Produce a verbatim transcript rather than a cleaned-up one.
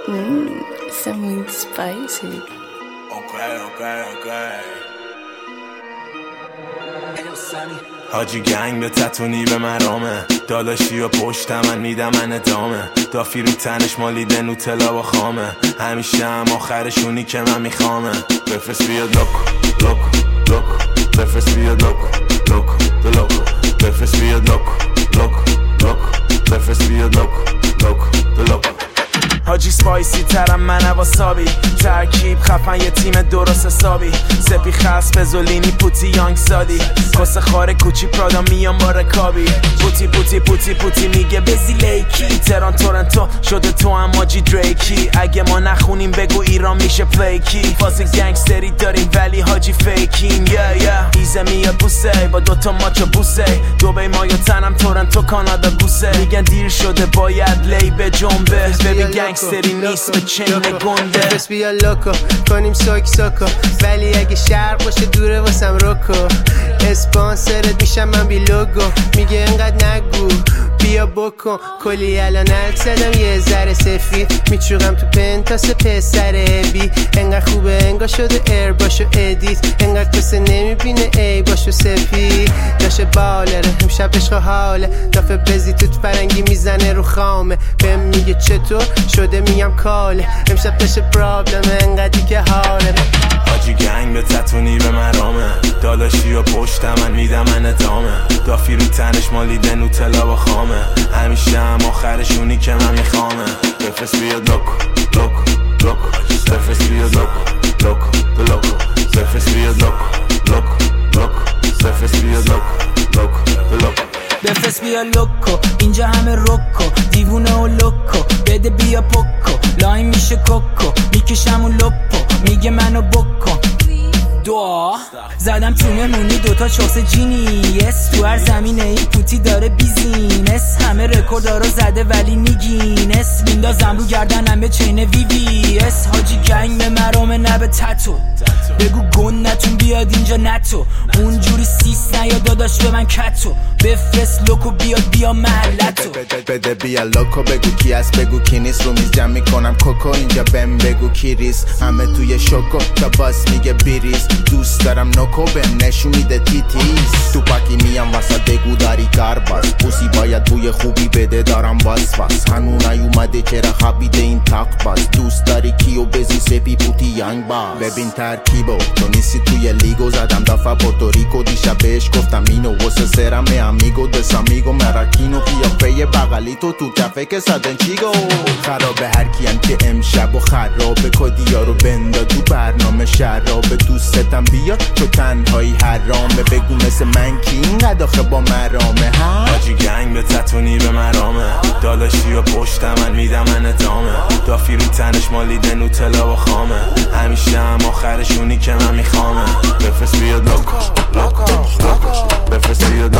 Mmm, something spicy. Okay, okay, okay. حاجی گنگ به تتونی به مرامه، داداشی و پشت من میدم من ادامه، دافی رو تنش مالیده نوتلا و خامه، همیشه هم آخرشونی که من میخوامه. بفرست بیاد لوکو لوکو لوکو، بفرست بیاد لوکو لوکو لوکو، بفرست بیاد لوکو لوکو لوکو، بفرست بیاد لوکو لوکو لوکو. حاجی سپایسی ترم من واسابی، ترکیب خفن یه تیم درست حسابی، سپی خس پزولینی پوتی یانگ سادی، کس خاره کوچی پرادا میام با رکابی، پوتی پوتی پوتی پوتی میگه بزی لیکی، تران تورنتو شده تو هم ماجی دریکی، اگه ما نخونیم بگو ایران میشه پلیکی، فاز گنگستری داریم ولی حاجی فیکیم. یا یا ایزه میاد بوسه با دوتا ماچو بوسه، دوبی ما یا تنم تورنتو کانادا گوسه، میگن دیر شده باید لی به جنبه، ببین گنگستری نیست به چنگ گنده. بس بیا لوکو کنیم سوک سوکو، ولی اگه شرق باشه دوره واسم روکو، اسپانسرت میشم من بی لوگو، میگه انقدر نگو بیا بکن، کلی الان الک زدم یه ذره سفید، میچوغم تو پنتاس پسر بی، انقدر خوبه انگار شده ایر باشو ادیت، انقدر کسه نمیبینه ای باشو سپی، داشه بالره امشب عشق حاله، دافه بزی توت فرنگی میزنه رو خامه، بهم میگه چطور شده میگم کاله، امشب داشه پرابلم انقدری که حاله. حاجی گنگ به تتونی به مرامه، داداشی و پشت من میدم من ادامه، دافی رو تنش مالیده نوتلا و خامه، همیشه هم آخرشونی که من میخوامه. بفرست بیاد لوکو لوکو لوکو، بفرست بیاد لوکو لوکو لوکو، بفرست بیاد لوکو لوکو لوکو، بفرست بیاد لوکو لوکو لوکو، بفرست بیا لوکو اینجا همه روکو، دیوونه و لوکو بده بیا پوکو، لاین میشه کوکو میکشم و لپو، میگه منو بکن دعا زدم تو مهمونی دوتا چوس جینیس، تو هر زمینه ای پوتی داره بیزینس، همه رکوردارو زده ولی نیگینس، میندازم رو گردنم به چین وی وی اس، حاجی گنگ به مرامه نه به تتو، بگو گون نتون بیاد اینجا نتو، اونجوری سیس نیا داداش به من کتو، بفرست لوکو بیاد بیا محلتو، بده بیا لوکو بگو کی است بگو کی نیست، رو میز جمع میکنم کوکو اینجا بهم بگو کی ریس، همه توی شوکو تا باس میگه بیریز، دوست دارم نوکو بهم نشون میده تیتیز، تو پاکی میام واسه بگو داری کار باز، پوسی باید بوی خوبی بده دارم باز فاس، هنو نیومده چرا خبیده این تاق باز، دوست داری کیو بزی سپی پوتی یانگ باز، ببین ترکیبو تو نیستی توی لیگو، زدم دفعه پورتوریکو دیشب بهش گفتم اینو واسه سرمه امیگو دسامیگو مراکینو قیافه بغلی تو تو کفه که سدن چیگو، خرابه هر کیم که امشب و خرابه کدیا رو بندا تو برنامه شرابه، دوستتم بیا تو تنهایی حرامه، بگو مثل من کی اینقدر آخه با مرامه ها. حاجی گنگ به تتونی به مرامه، داداشی و پشت من میدم من ادامه، دافی رو تنش مالیده نوتلا و خامه، همیشه هم آخرشونی که من میخوامه. بفرست بیاد لوکو لوکو لوکو، بفرست بیاد